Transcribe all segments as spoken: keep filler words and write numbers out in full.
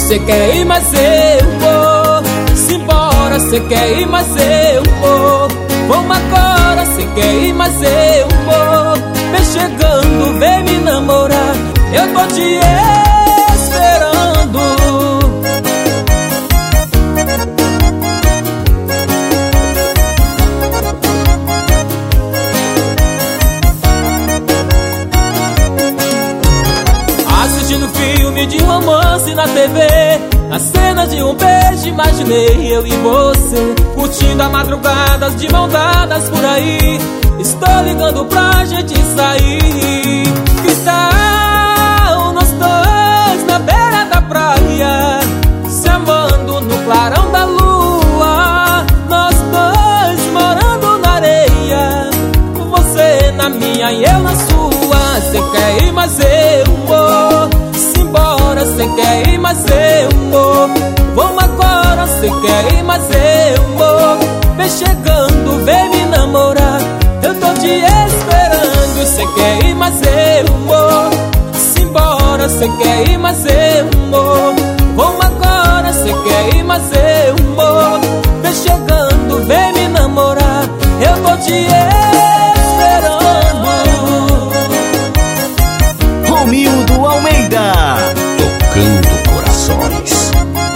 Cê quer ir, mas eu vou. Simbora, cê quer ir, mas eu vou. Vamos agora, cê quer ir, mas eu vou. Vem chegando, vem me namorar, eu tô te esperando. Assistindo filme de romance na T V, na cena de um beijo imaginei eu e você, curtindo a madrugadas de mão dadas por aí. Estou ligando pra gente sair. Que tal nós dois na beira da praia, se amando no clarão da lua? Nós dois morando na areia, você na minha e eu na sua. Cê quer ir, mas eu vou. Simbora, cê quer ir, mas eu vou. Vamos agora, cê quer ir, mas eu vou. Vem chegando, vem me namorar, eu tô te esperando. Cê quer ir, mas eu vou. Simbora, cê quer ir, mas eu vou. Vamos agora, cê quer ir, mas eu vou. Vem chegando, vem me namorar, eu tô te esperando. Romildo Almeida, tocando corações.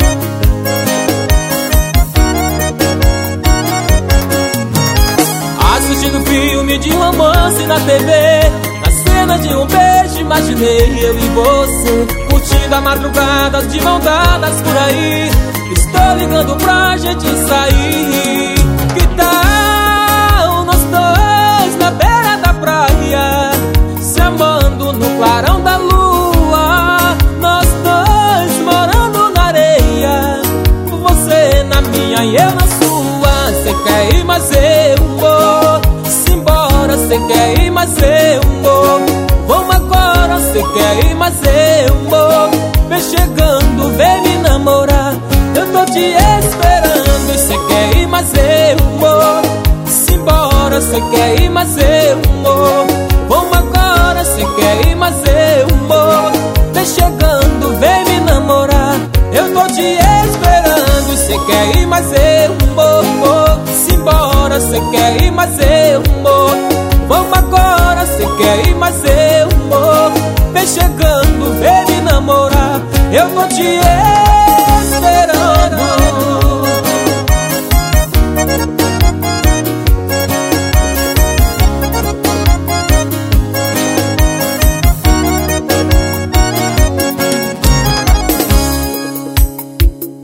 Assistindo filme de romance na T V, na cena de um beijo imaginei eu e você, curtindo a madrugadas de mão dadas por aí. Estou ligando pra gente sair. Que tal nós dois na beira da praia, se amando no clarão da lua? Nós dois morando na areia, você na minha e eu na sua. Cê quer ir, mas eu vou. Simbora, cê quer ir, mas eu vou. Vamos agora, cê quer ir, mas eu vou. Vem chegando, vem me namorar, eu tô te esperando. Cê quer ir, mas eu vou. Simbora, cê quer ir, mas eu vou. Vamos agora, cê quer ir, mas eu vou. Vem chegando, vem me namorar, eu tô te esperando. Cê quer ir, mas eu vou. Simbora, cê quer ir, mas eu vou. Vamos agora, cê quer ir, mas eu vou. Vem chegando, vem me namorar, eu tô te esperando.